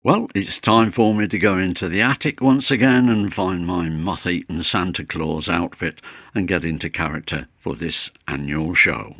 Well, it's time for me to go into the attic once again and find my moth-eaten Santa Claus outfit and get into character for this annual show.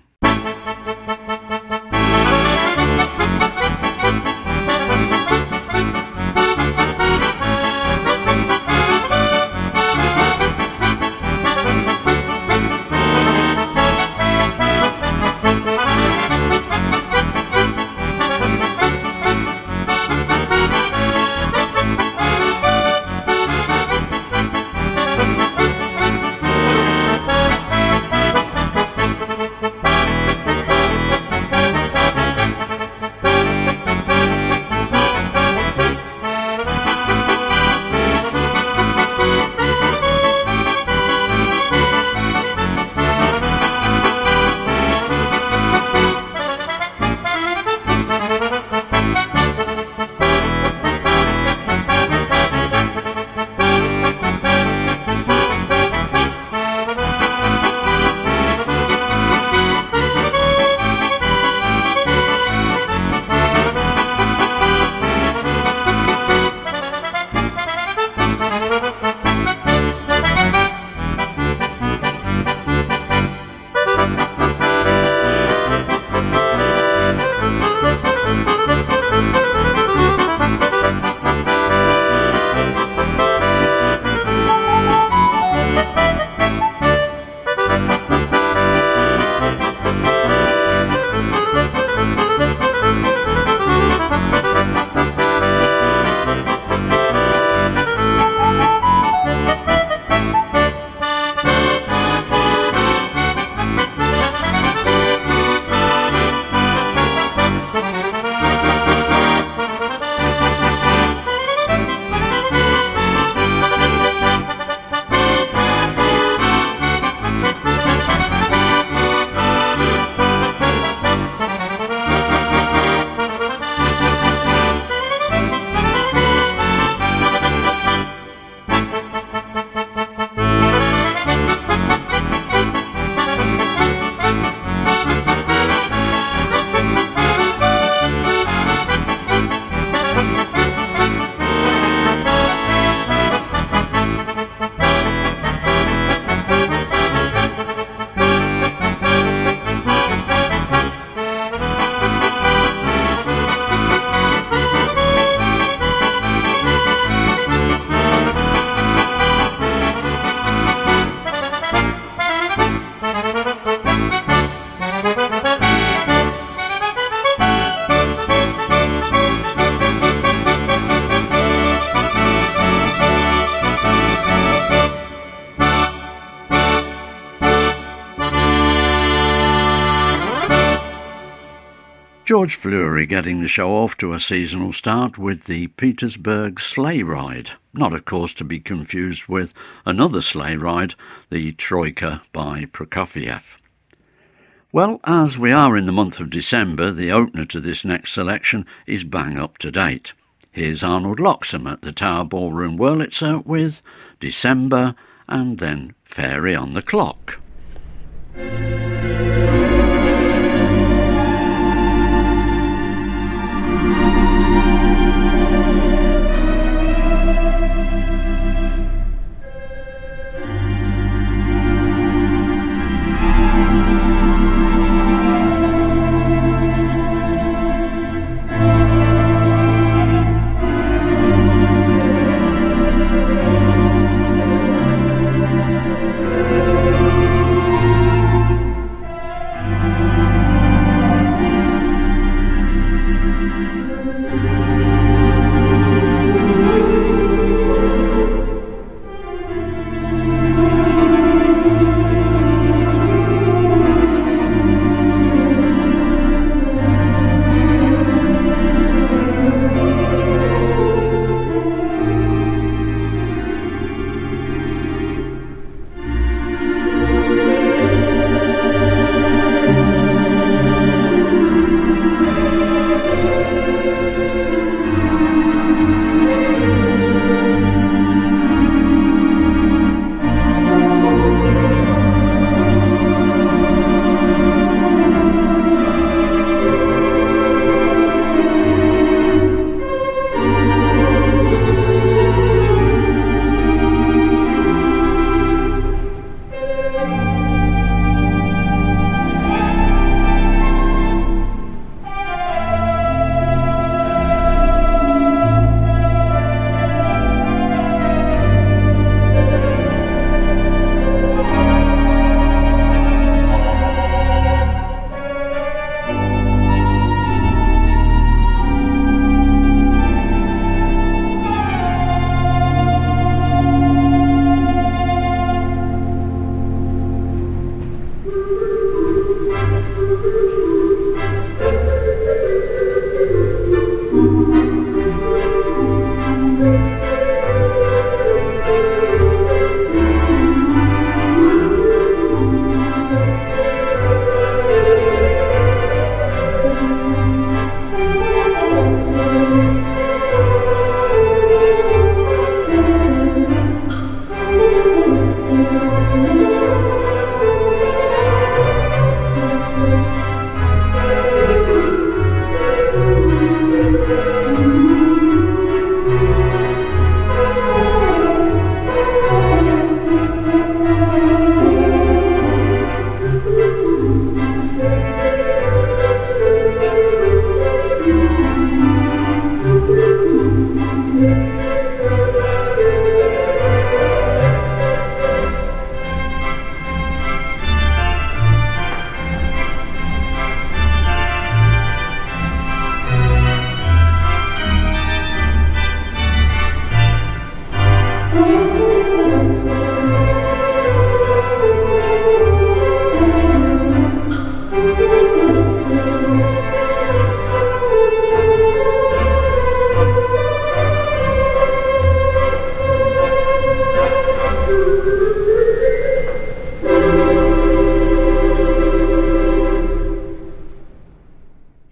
George Fleury getting the show off to a seasonal start with the Petersburg Sleigh Ride, not of course to be confused with another sleigh ride, the Troika by Prokofiev. Well, as we are in the month of December, the opener to this next selection is bang up to date. Here's Arnold Loxam at the Tower Ballroom Wurlitzer with December and then Fairy on the Clock.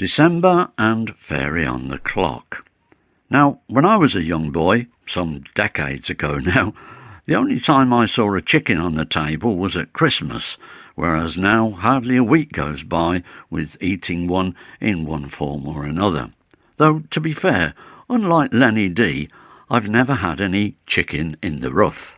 December and Fairy on the Clock. Now, when I was a young boy, some decades ago now, the only time I saw a chicken on the table was at Christmas, whereas now hardly a week goes by with eating one in one form or another. Though, to be fair, unlike Lenny D, I've never had any chicken in the rough.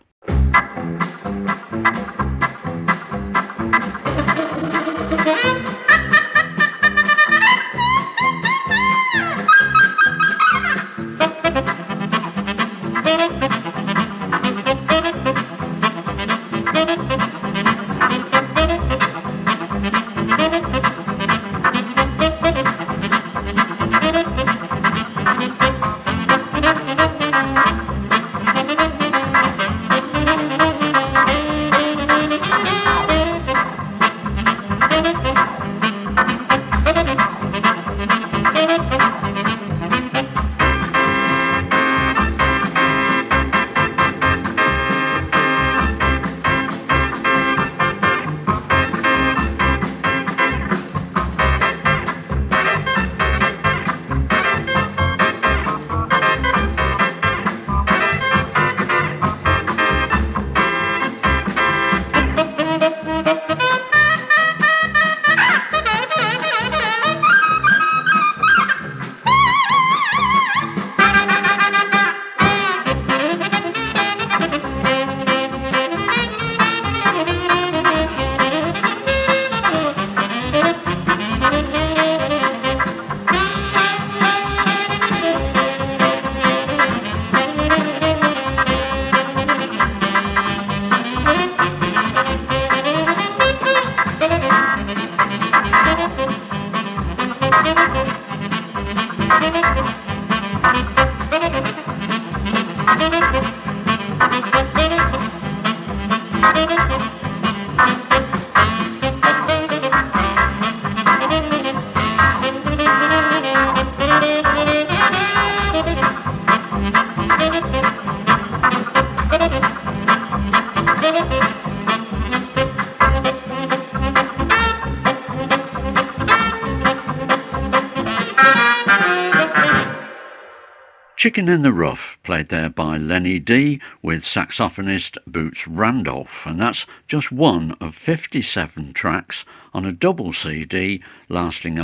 Chicken in the Rough, played there by Lenny D with saxophonist Boots Randolph, and that's just one of 57 tracks on a double CD lasting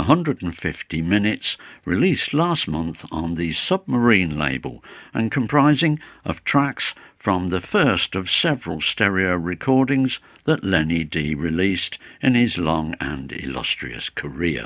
150 minutes, released last month on the Submarine label and comprising of tracks from the first of several stereo recordings that Lenny D released in his long and illustrious career.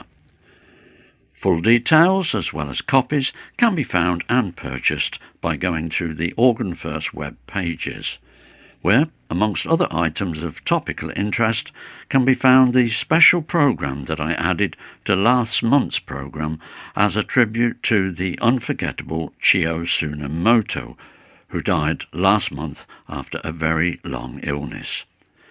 Full details, as well as copies, can be found and purchased by going to the Organ First web pages, where, amongst other items of topical interest, can be found the special programme that I added to last month's programme as a tribute to the unforgettable Chio Tsunemoto, who died last month after a very long illness.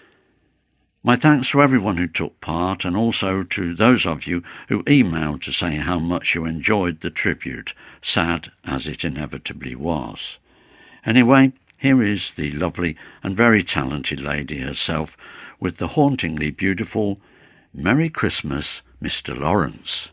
My thanks to everyone who took part, and also to those of you who emailed to say how much you enjoyed the tribute, sad as it inevitably was. Anyway, here is the lovely and very talented lady herself with the hauntingly beautiful Merry Christmas, Mr. Lawrence.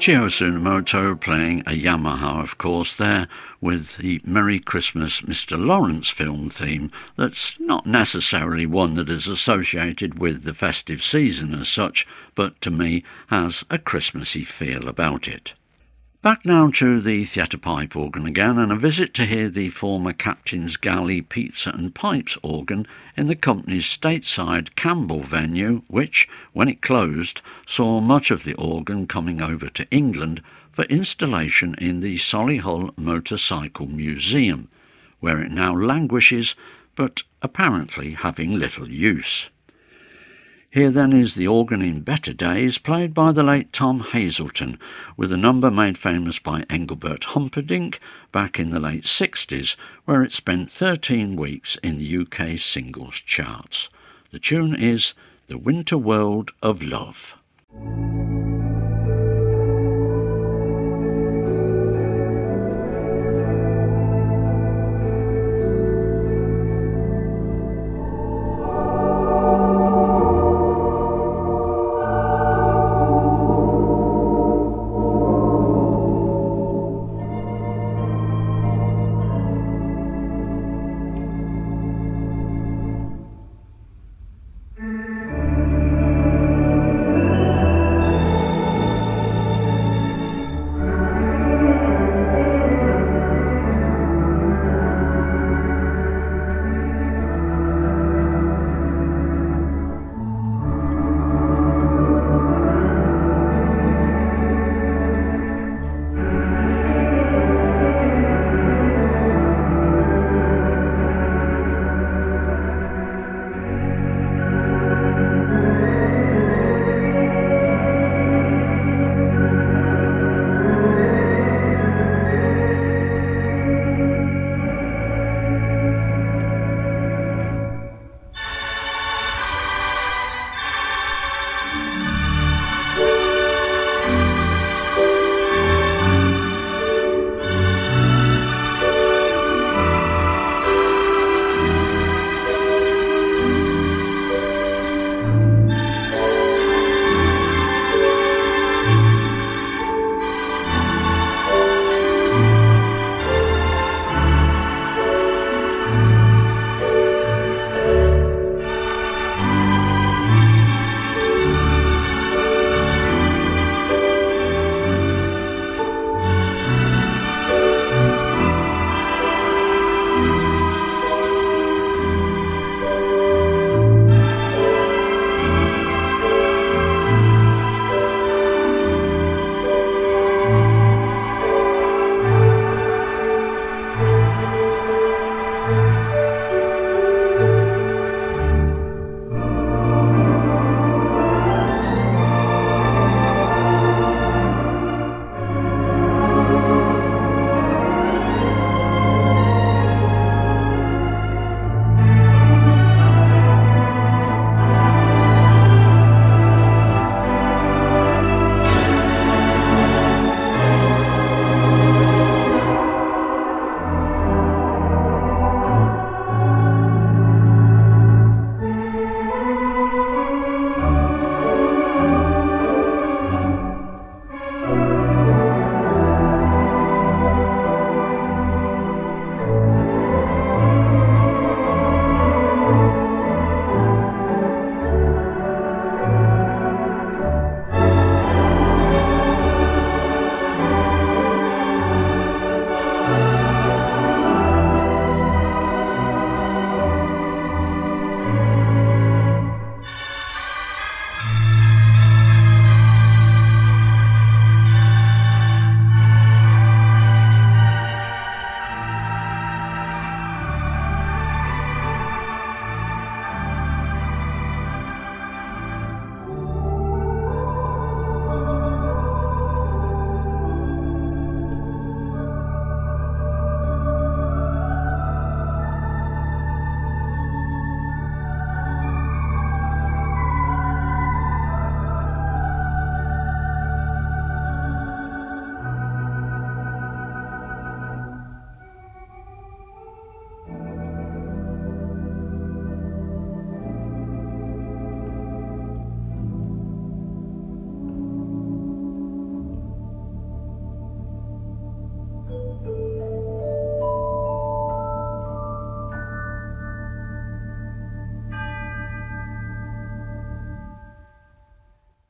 Michio Tsunemoto playing a Yamaha, of course, there with the Merry Christmas Mr. Lawrence film theme that's not necessarily one that is associated with the festive season as such, but to me has a Christmassy feel about it. Back now to the Theatre Pipe organ again, and a visit to hear the former Captain's Galley Pizza and Pipes organ in the company's stateside Campbell venue, which, when it closed, saw much of the organ coming over to England for installation in the Solihull Motorcycle Museum, where it now languishes, but apparently having little use. Here then is the organ in better days, played by the late Tom Hazelton, with a number made famous by Engelbert Humperdinck back in the late 60s, where it spent 13 weeks in the UK singles charts. The tune is The Winter World of Love.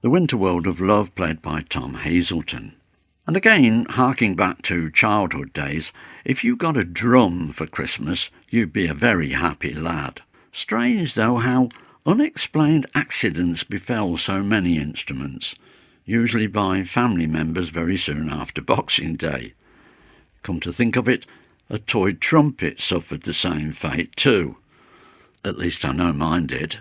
The Winter World of Love, played by Tom Hazelton. And again, harking back to childhood days, if you got a drum for Christmas, you'd be a very happy lad. Strange, though, how unexplained accidents befell so many instruments, usually by family members very soon after Boxing Day. Come to think of it, a toy trumpet suffered the same fate too. At least I know mine did.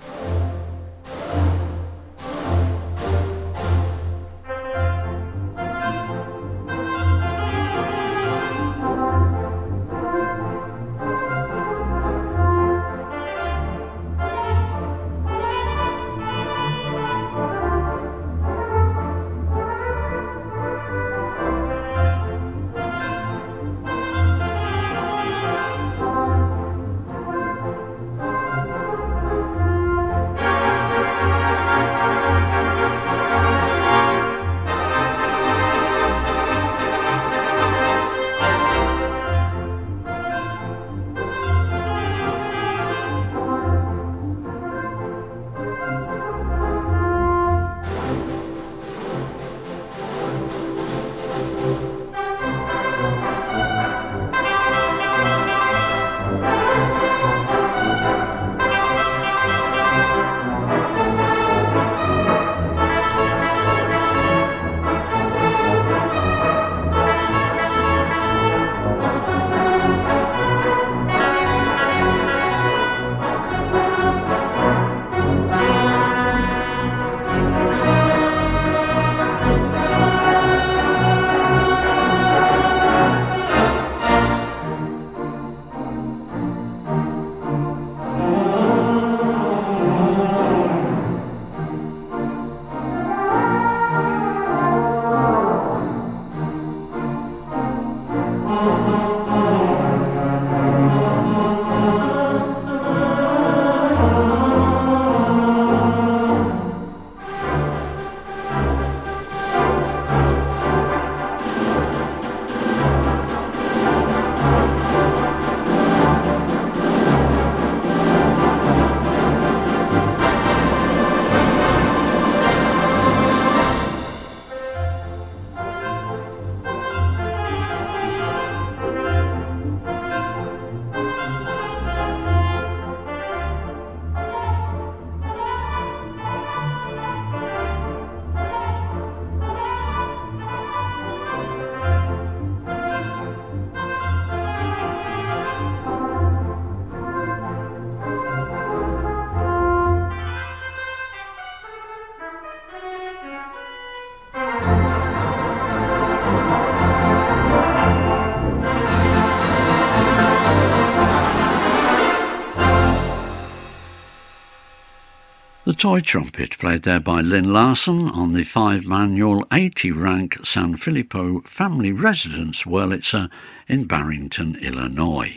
The toy trumpet, played there by Lynn Larson on the 5-manual 80-rank San Filippo family residence Wurlitzer in Barrington, Illinois.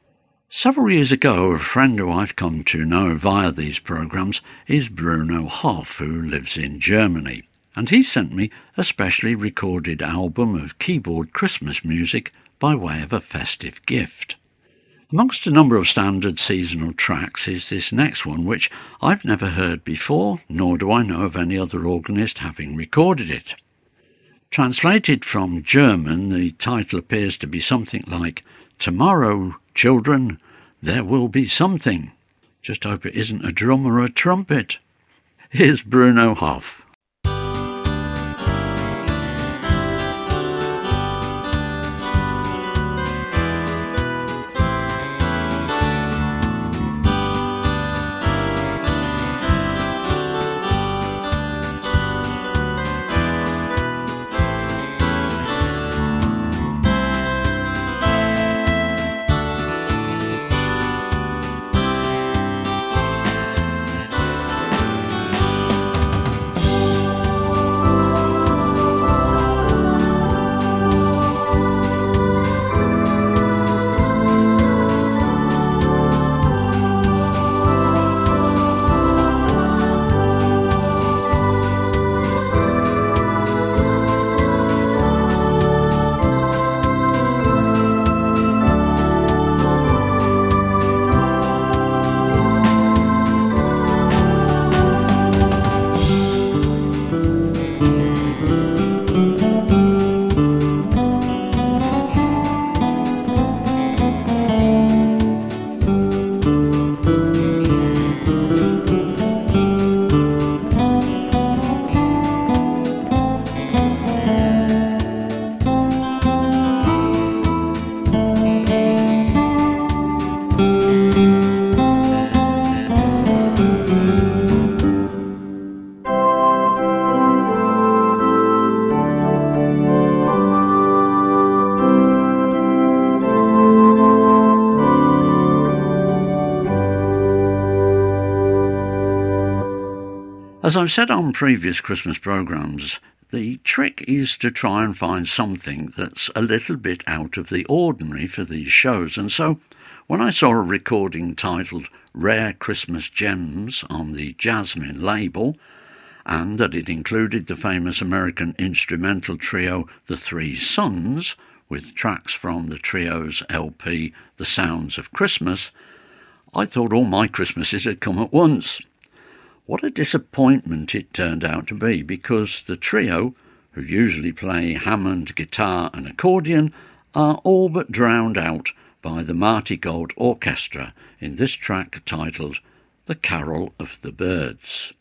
Several years ago, a friend who I've come to know via these programmes is Bruno Hoff, who lives in Germany, and he sent me a specially recorded album of keyboard Christmas music by way of a festive gift. Amongst a number of standard seasonal tracks is this next one, which I've never heard before, nor do I know of any other organist having recorded it. Translated from German, the title appears to be something like, "Tomorrow, children, there will be something." Just hope it isn't a drum or a trumpet. Here's Bruno Hoff. As I've said on previous Christmas programmes, the trick is to try and find something that's a little bit out of the ordinary for these shows, and so when I saw a recording titled Rare Christmas Gems on the Jasmine label, and that it included the famous American instrumental trio The Three Sons, with tracks from the trio's LP The Sounds of Christmas, I thought all my Christmases had come at once. What a disappointment it turned out to be, because the trio, who usually play Hammond guitar and accordion, are all but drowned out by the Marty Gold Orchestra in this track titled The Carol of the Birds.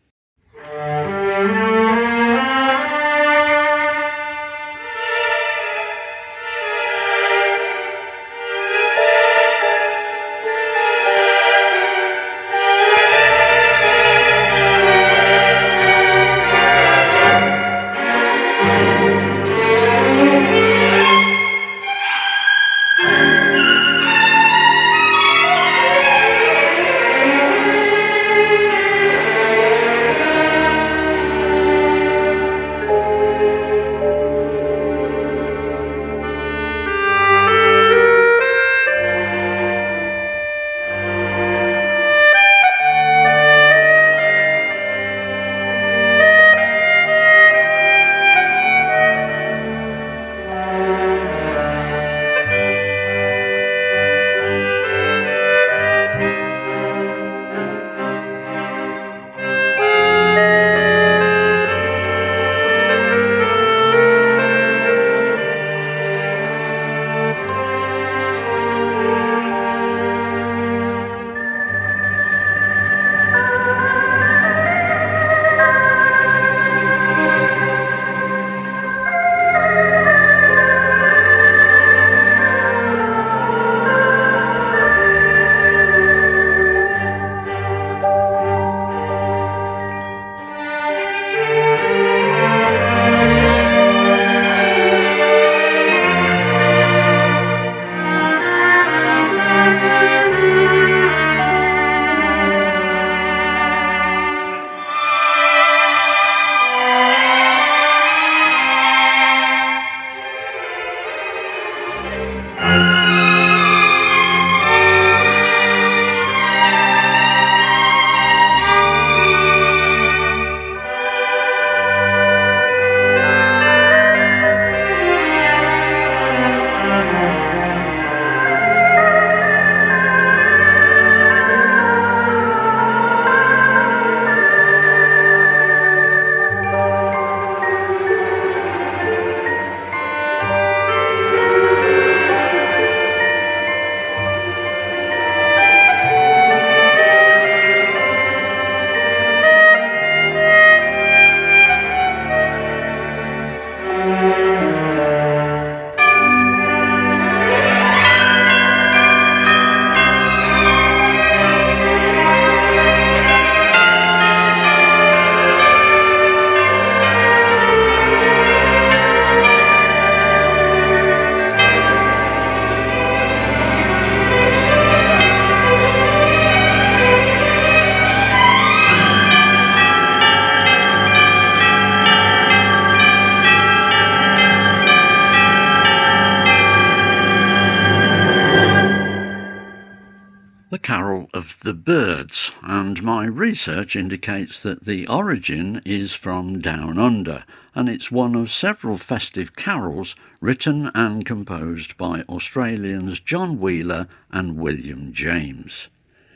The Carol of the Birds, and my research indicates that the origin is from Down Under, and it's one of several festive carols written and composed by Australians John Wheeler and William James.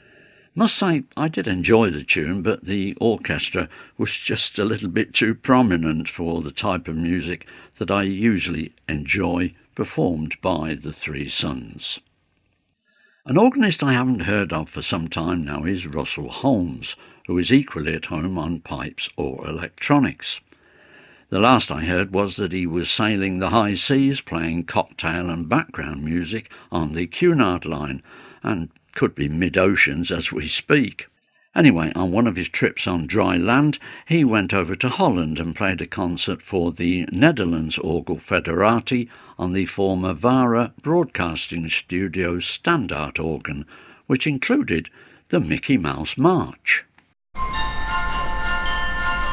Must say, I did enjoy the tune, but the orchestra was just a little bit too prominent for the type of music that I usually enjoy, performed by the Three Sons. An organist I haven't heard of for some time now is Russell Holmes, who is equally at home on pipes or electronics. The last I heard was that he was sailing the high seas playing cocktail and background music on the Cunard line, and could be mid-oceans as we speak. Anyway, on one of his trips on dry land, he went over to Holland and played a concert for the Netherlands Orgel Federatie on the former VARA Broadcasting Studios standard organ, which included the Mickey Mouse March.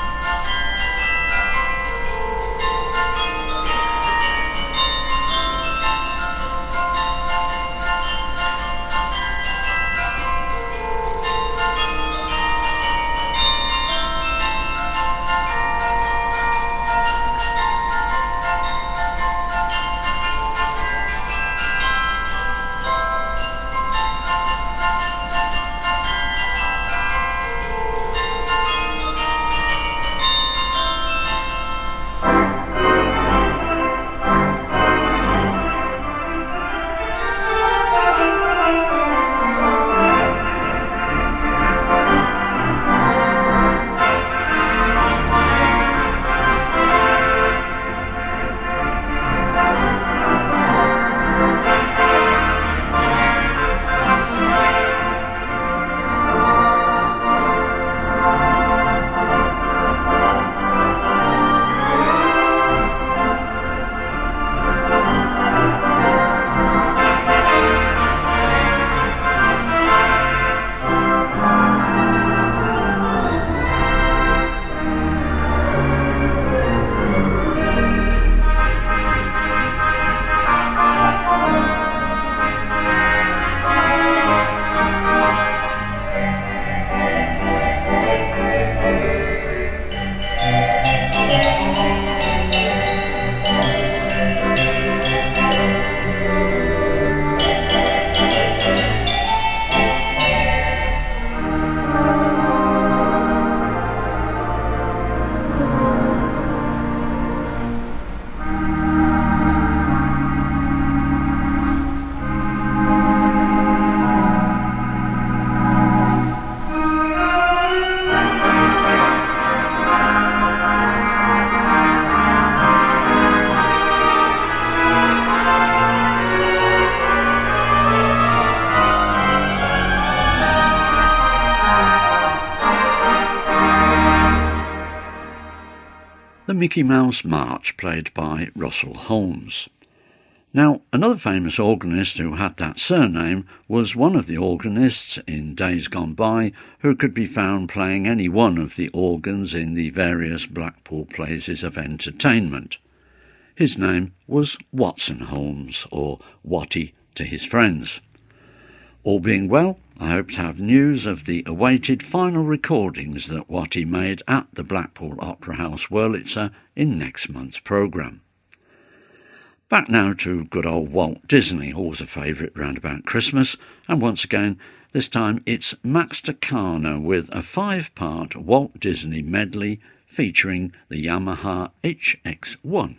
the Mickey Mouse March, played by Russell Holmes. Now, another famous organist who had that surname was one of the organists in days gone by who could be found playing any one of the organs in the various Blackpool places of entertainment. His name was Watson Holmes, or Watty to his friends. All being well, I hope to have news of the awaited final recordings that Watty made at the Blackpool Opera House Wurlitzer in next month's programme. Back now to good old Walt Disney, always a favourite round about Christmas, and once again, this time it's Max Takana with a 5-part Walt Disney medley featuring the Yamaha HX1.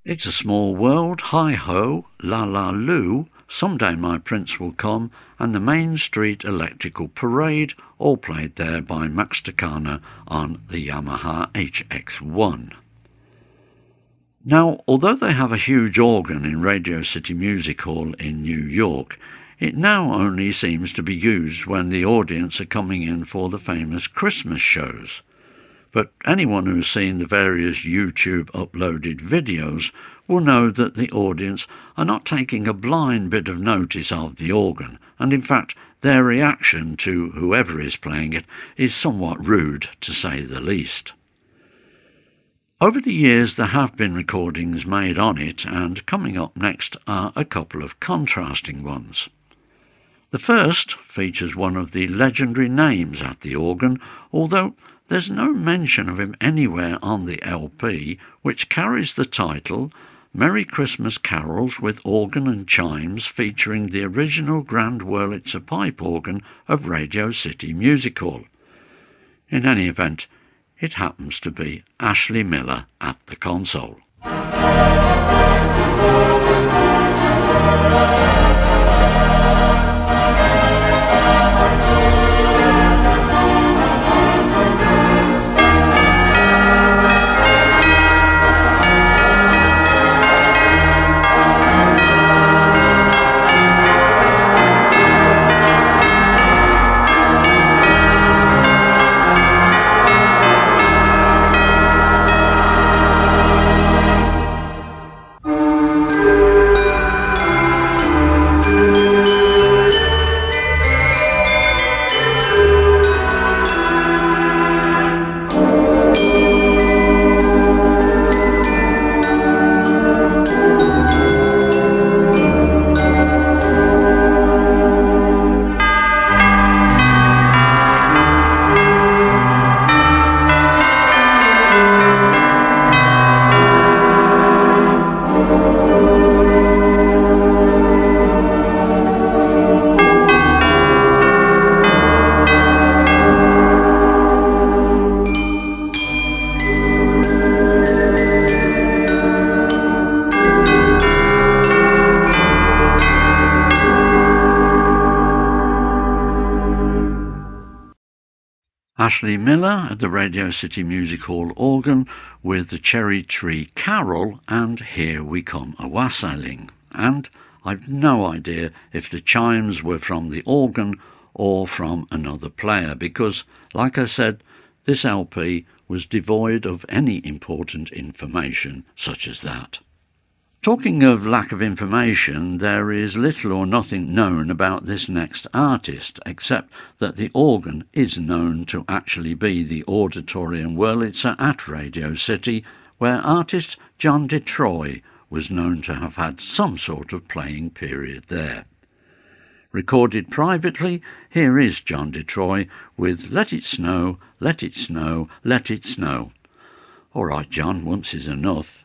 It's a Small World, Hi-Ho, La La Lou, Someday My Prince Will Come, and the Main Street Electrical Parade, all played there by Max Takana on the Yamaha HX1. Now, although they have a huge organ in Radio City Music Hall in New York, it now only seems to be used when the audience are coming in for the famous Christmas shows. But anyone who's seen the various YouTube uploaded videos will know that the audience are not taking a blind bit of notice of the organ, and in fact their reaction to whoever is playing it is somewhat rude, to say the least. Over the years there have been recordings made on it, and coming up next are a couple of contrasting ones. The first features one of the legendary names at the organ, although there's no mention of him anywhere on the LP, which carries the title Merry Christmas Carols with Organ and Chimes, featuring the original Grand Wurlitzer pipe organ of Radio City Music Hall. In any event, it happens to be Ashley Miller at the console. Ashley Miller at the Radio City Music Hall organ with the Cherry Tree Carol and Here We Come A-Wassailing. And I've no idea if the chimes were from the organ or from another player because, like I said, this LP was devoid of any important information such as that. Talking of lack of information, there is little or nothing known about this next artist, except that the organ is known to actually be the Auditorium Wurlitzer at Radio City, where artist John DeTroy was known to have had some sort of playing period there. Recorded privately, here is John DeTroy with Let It Snow, Let It Snow, Let It Snow. All right, John, once is enough.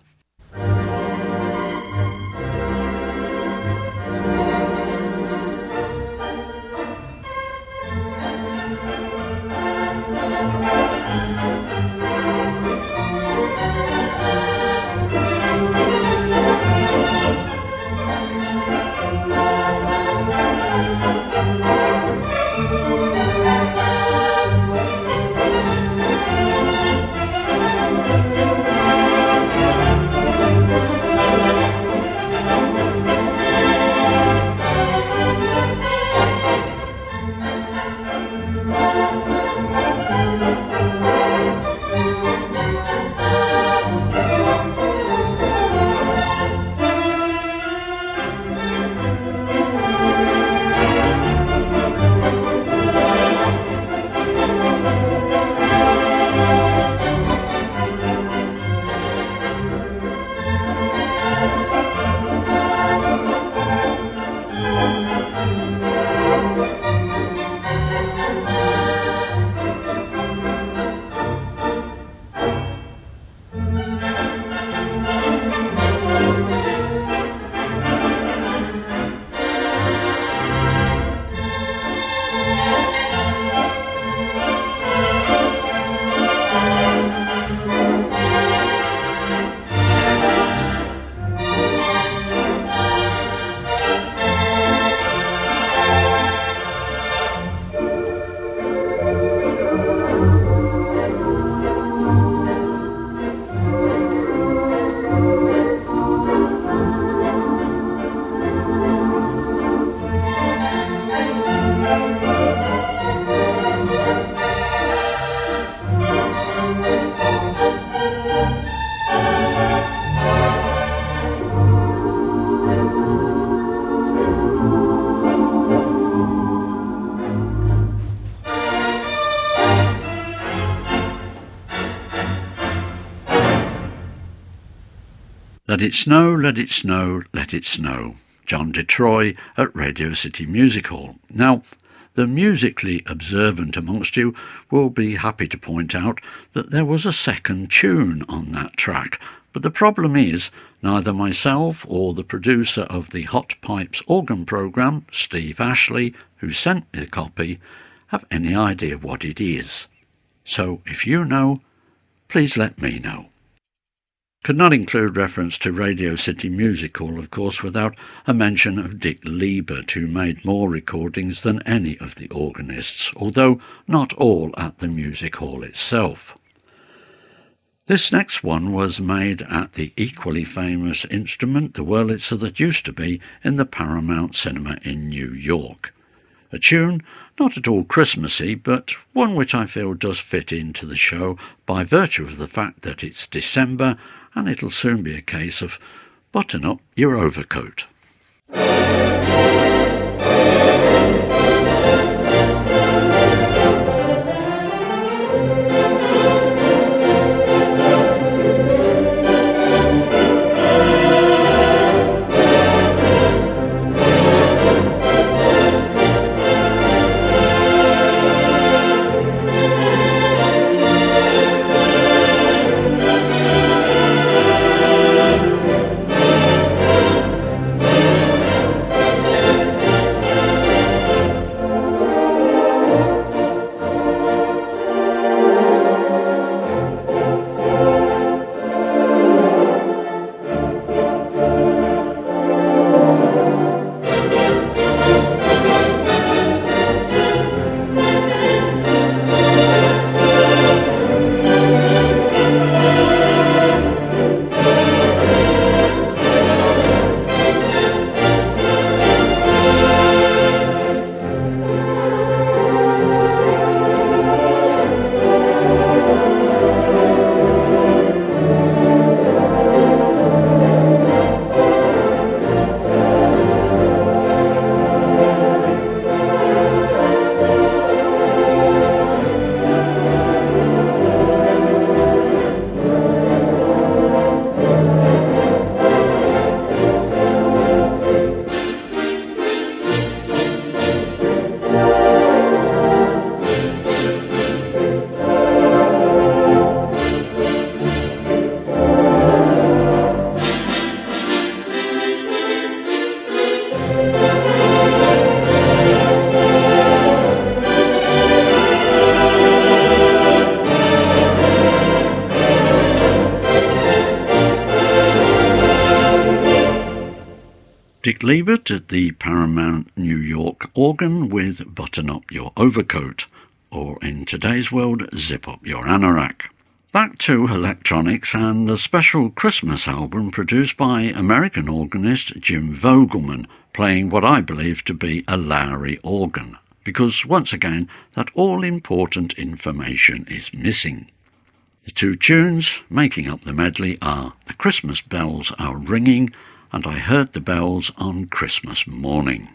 Let It Snow, Let It Snow, Let It Snow. John DeTroy at Radio City Music Hall. Now, the musically observant amongst you will be happy to point out that there was a second tune on that track, but the problem is neither myself or the producer of the Hot Pipes organ programme, Steve Ashley, who sent me the copy, have any idea what it is. So if you know, please let me know. Could not include reference to Radio City Music Hall, of course, without a mention of Dick Liebert, who made more recordings than any of the organists, although not all at the music hall itself. This next one was made at the equally famous instrument, the Wurlitzer that used to be in the Paramount Cinema in New York. A tune not at all Christmassy, but one which I feel does fit into the show by virtue of the fact that it's December and it'll soon be a case of button up your overcoat. Dick Liebert at the Paramount New York organ with Button Up Your Overcoat, or in today's world, Zip Up Your Anorak. Back to electronics and a special Christmas album produced by American organist Jim Vogelman, playing what I believe to be a Lowrey organ, because once again that all-important information is missing. The two tunes making up the medley are The Christmas Bells Are Ringing and I Heard the Bells on Christmas Morning.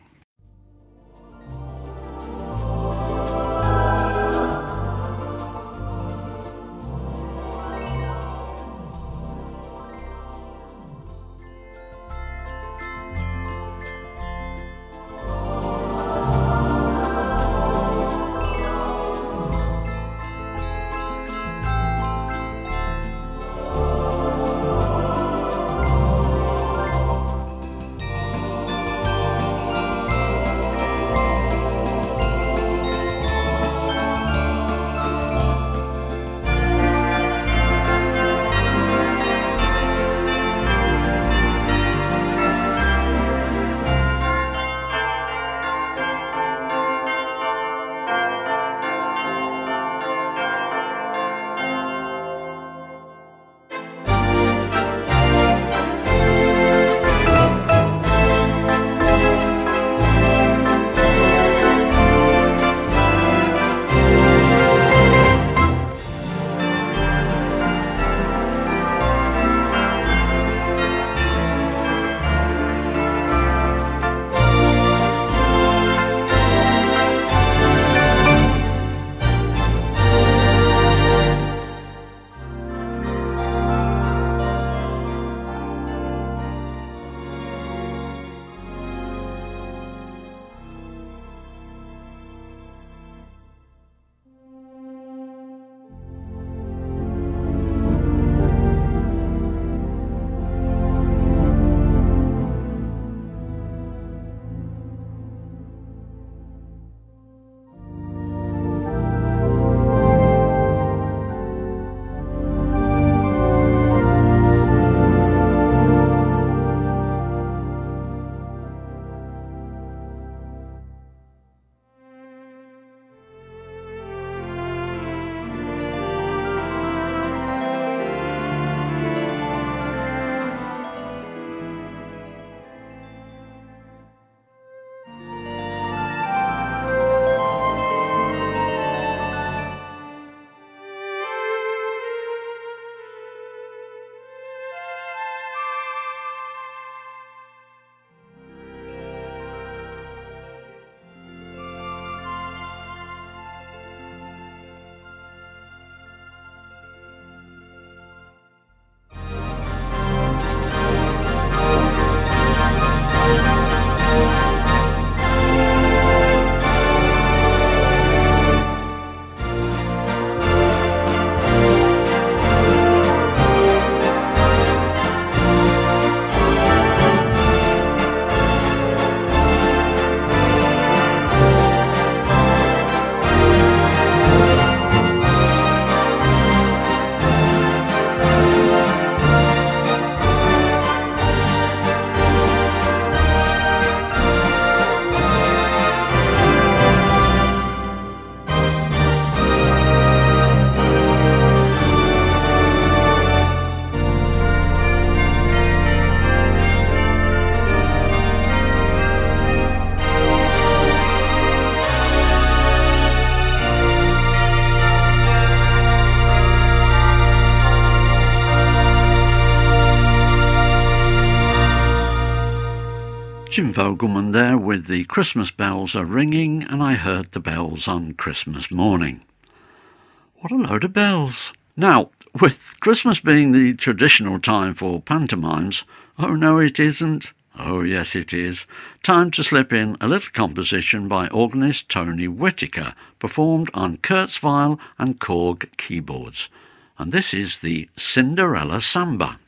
Jim Vogelman there with The Christmas Bells Are Ringing, and I heard the bells on Christmas morning. What a load of bells. Now, with Christmas being the traditional time for pantomimes, oh no it isn't, oh yes it is, time to slip in a little composition by organist Tony Whittaker, performed on Kurzweil and Korg keyboards. And this is the Cinderella Samba.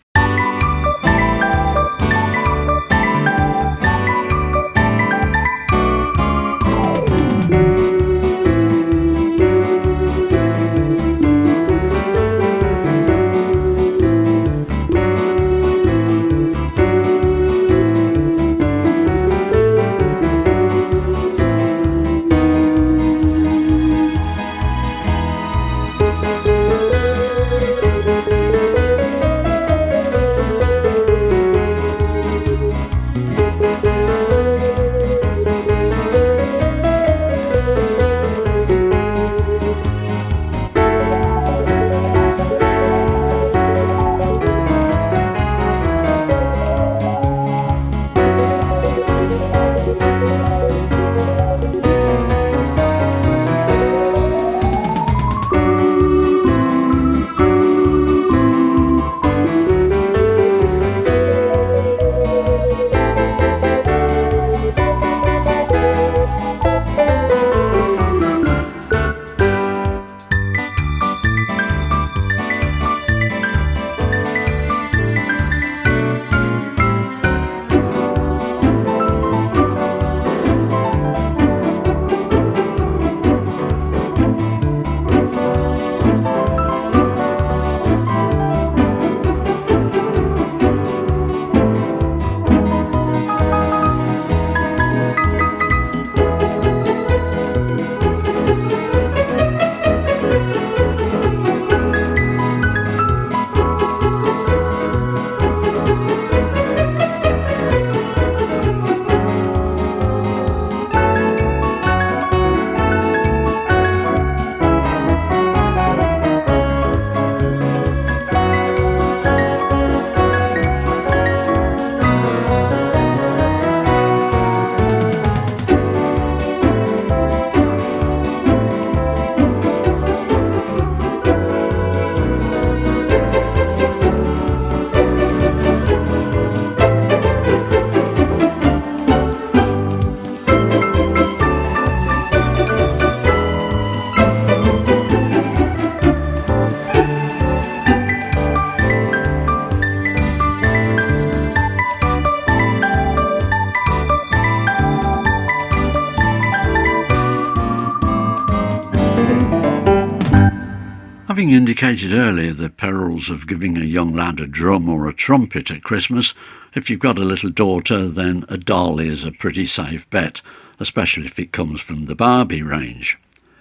Having indicated earlier the perils of giving a young lad a drum or a trumpet at Christmas, if you've got a little daughter, then a doll is a pretty safe bet, especially if it comes from the Barbie range.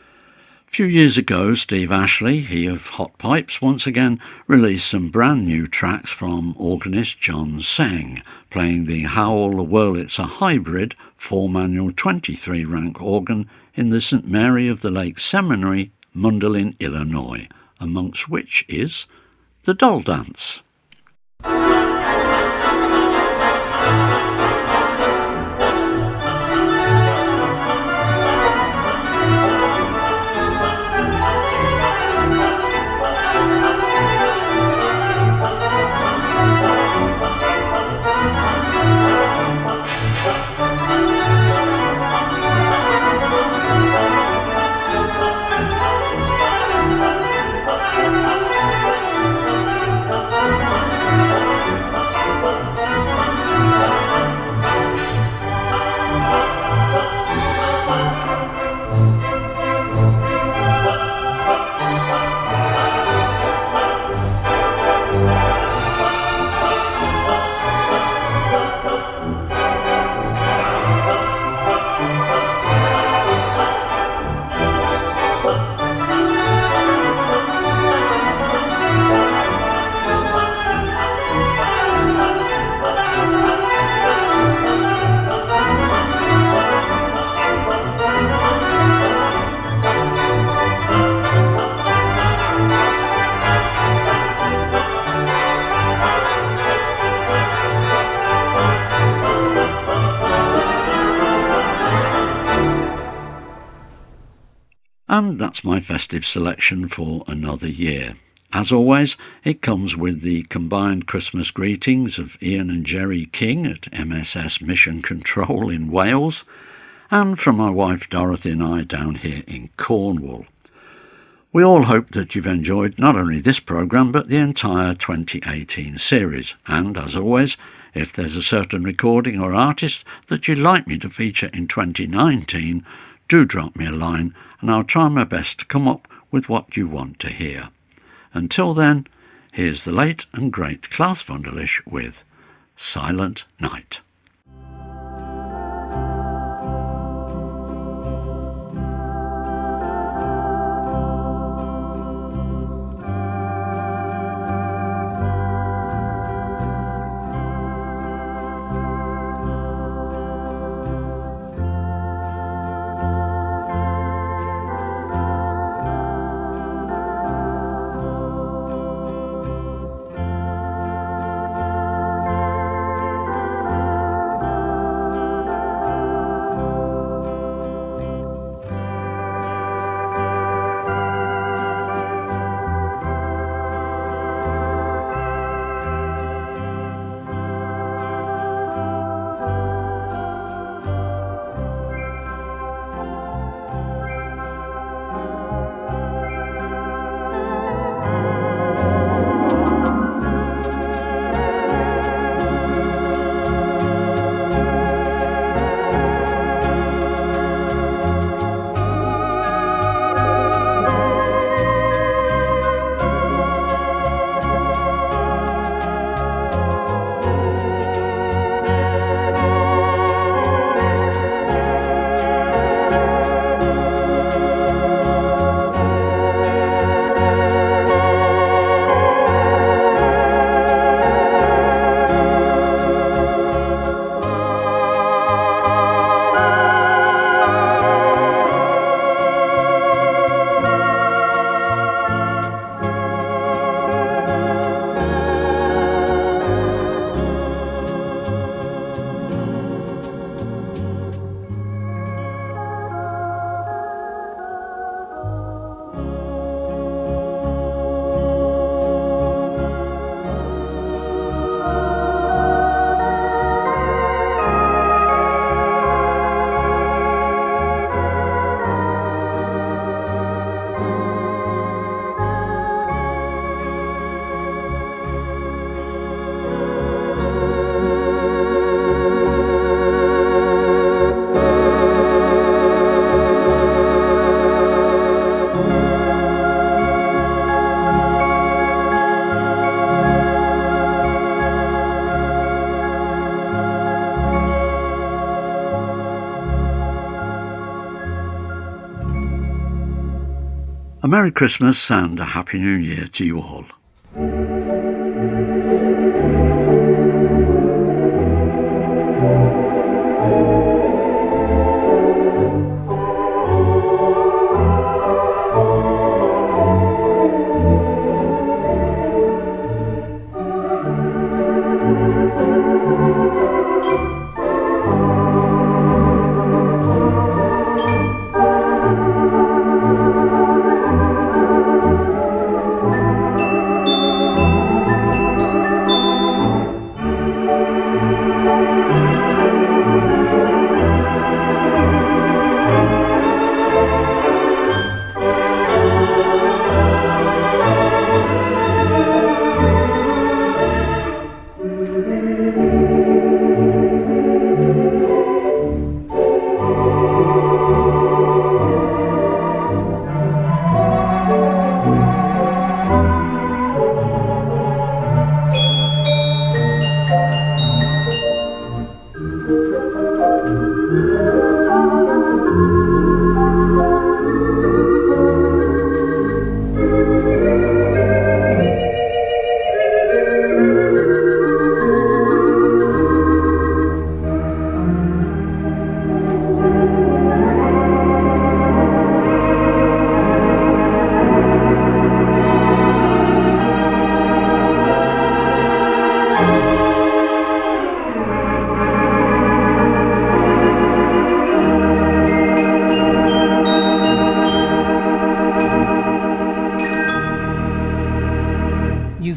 A few years ago, Steve Ashley, he of Hot Pipes, once again released some brand new tracks from organist John Seng, playing the Howell Wurlitzer Hybrid 4-manual 23-rank organ in the St. Mary of the Lake Seminary, Mundelein, Illinois, amongst which is the Doll Dance. And that's my festive selection for another year. As always, it comes with the combined Christmas greetings of Ian and Jerry King at MSS Mission Control in Wales, and from my wife Dorothy and I down here in Cornwall. We all hope that you've enjoyed not only this programme but the entire 2018 series, and as always, if there's a certain recording or artist that you'd like me to feature in 2019, do drop me a line and I'll try my best to come up with what you want to hear. Until then, here's the late and great Klaus Wunderlich with Silent Night. A Merry Christmas and a Happy New Year to you all.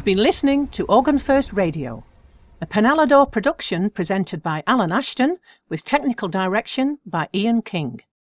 You've been listening to Organ First Radio, a Penelador production presented by Alan Ashton with technical direction by Ian King.